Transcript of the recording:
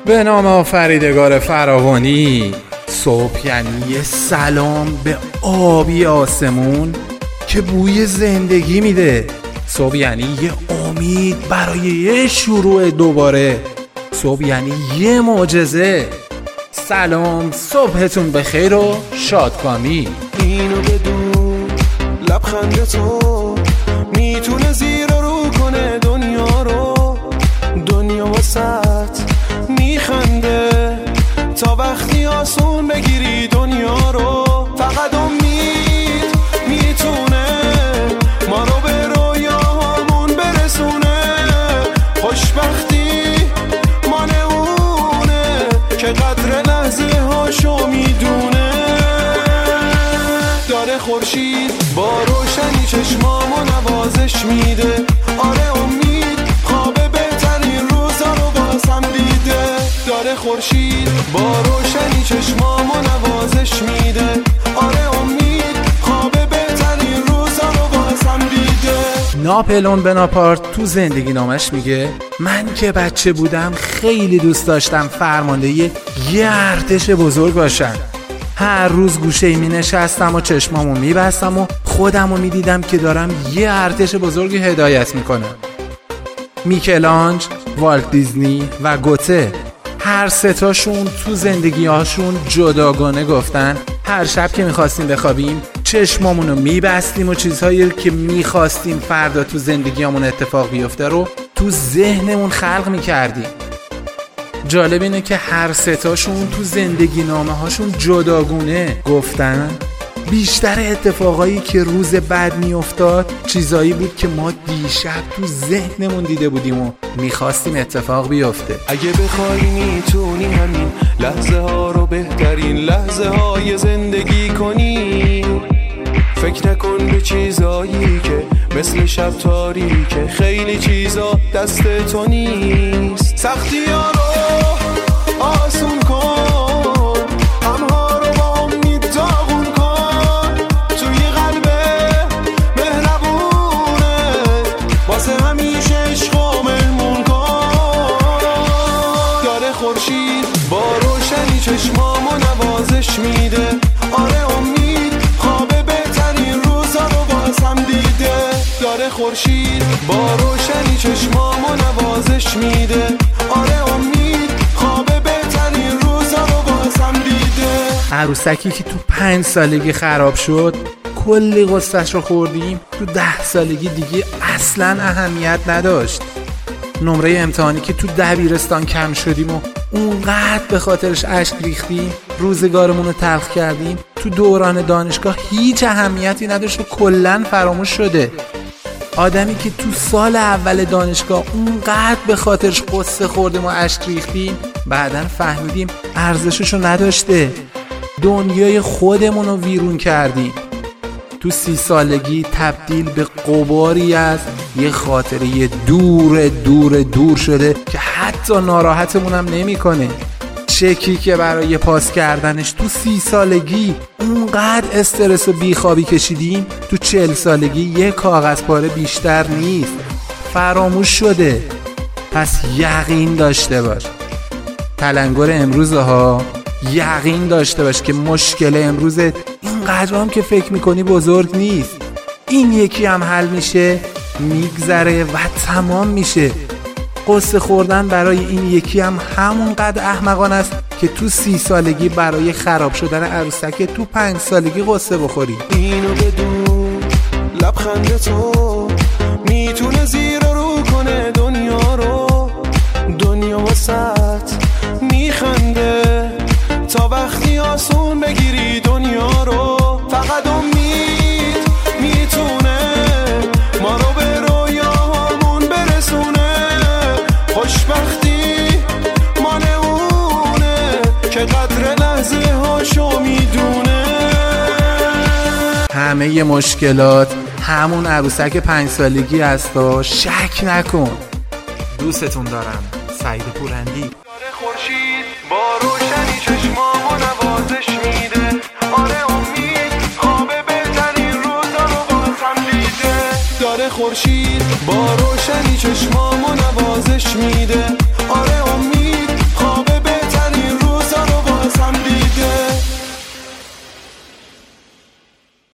به نام آفریدگار فراوانی. صبح یعنی یه سلام به آبی آسمون که بوی زندگی میده. صبح یعنی یه امید برای یه شروع دوباره. صبح یعنی یه معجزه. سلام، صبحتون بخیر و شادکامی. اینو بدون لبخند تو میتونه زیر و رو کنه دنیا رو. دنیا واسط میخنده تا وقتی آسون بگیری دنیا رو. فقط امید میتونه ما رو به رویاهامون برسونه. خوشبختی مانعونه که قدر لحظه هاشو میدونه. داره خورشید با روشنی چشمامو نوازش میده. آره امید خواب بهترین روزا رو بازم دیده. داره خورشید با روشنی چشمامو نوازش میده. آره امید خواب بهترین روزا رو بازم دیده. ناپلئون بناپارت تو زندگی نامش میگه من که بچه بودم خیلی دوست داشتم فرمانده یه ارتش بزرگ باشم. هر روز گوشه‌ای می نشستم و چشمامو می بستم و خودمو می دیدم که دارم یه ارتش بزرگی هدایت می کنم. میکلانج، والت دیزنی و گوته هر ستاشون تو زندگی‌هاشون جداگانه گفتن هر شب که می‌خواستیم بخوابیم چشمامونو می‌بستیم و چیزهایی که می‌خواستیم فردا تو زندگیامون اتفاق بیفته رو تو ذهنمون خلق می‌کردیم. جالب اینه که هر ستاشون تو زندگی نامه هاشون جداگونه گفتن بیشتر اتفاقایی که روز بعد میافتاد چیزایی بود که ما دیشب تو ذهنمون دیده بودیم و میخواستیم اتفاق بیفته. اگه بخوای میتونی همین لحظه ها رو بهترین لحظه های زندگی کنی. فکر نکن به چیزایی که مثل شب تاریکه. خیلی چیزا دست تو نیست. سختی ها رو آسون کن. غم‌ها رو با امید داغون کن. توی قلب مهربونه واسه همیشه عشق و مهمون کن. داره خورشید با روشنی چشمامو نوازش میده. آره امید خواب بهترین روزا رو بازم دیده. داره خورشید با روشنی چشمامو نوازش میده. آره امید خواب بهترین روزا رو بازم دیده. عروسکی که تو 5 سالگی خراب شد کلی قصه‌اش رو خوردیم. تو 10 سالگی دیگه اصلا اهمیت نداشت. نمره امتحانی که تو دبیرستان کم شدیم و اونقدر به خاطرش اشک ریختیم روزگارمون رو تلخ کردیم تو دوران دانشگاه هیچ اهمیتی نداشت و کلن فراموش شده. آدمی که تو سال اول دانشگاه اونقدر به خاطرش قصه خوردیم و اشک ریختیم بعدن فهمیدیم ارزششو نداشته. دنیای خودمون رو ویرون کردیم. تو 30 سالگی تبدیل به غباری از یه خاطره دور دور دور شده که حتی ناراحتمون هم نمی کنه. چکی که برای پاس کردنش تو 30 سالگی اونقدر استرس و بیخوابی کشیدیم تو 40 سالگی یه کاغذ پاره بیشتر نیست. فراموش شده. پس یقین داشته باش. تلنگر امروزها یقین داشته باش که مشکل امروزت اینقدر هم که فکر میکنی بزرگ نیست. این یکی هم حل میشه میگذره و تمام میشه. قصه خوردن برای این یکی هم همونقدر احمقانه است که تو 30 سالگی برای خراب شدن عروسک تو 5 سالگی قصه بخوری. اینو بدون لبخند تو میتونه زیر و رو کنه دنیا رو. دنیا واسط میخنده تا وقتی آسون بگیری دنیا رو. فقط امید میتونه ما رو به رویاهامون برسونه. خوشبختی مانعونه که قدر لحظه هاشو میدونه. همه مشکلات همون عروسک 5 سالگی هست و شک نکن. دوستتون دارم. سعید پورندی. داره خورشید با روشنی چشمامو نوازش میده. آره امید خواب بهترین روزا رو بازم دیده. داره خورشید با روشنی چشمامو نوازش میده.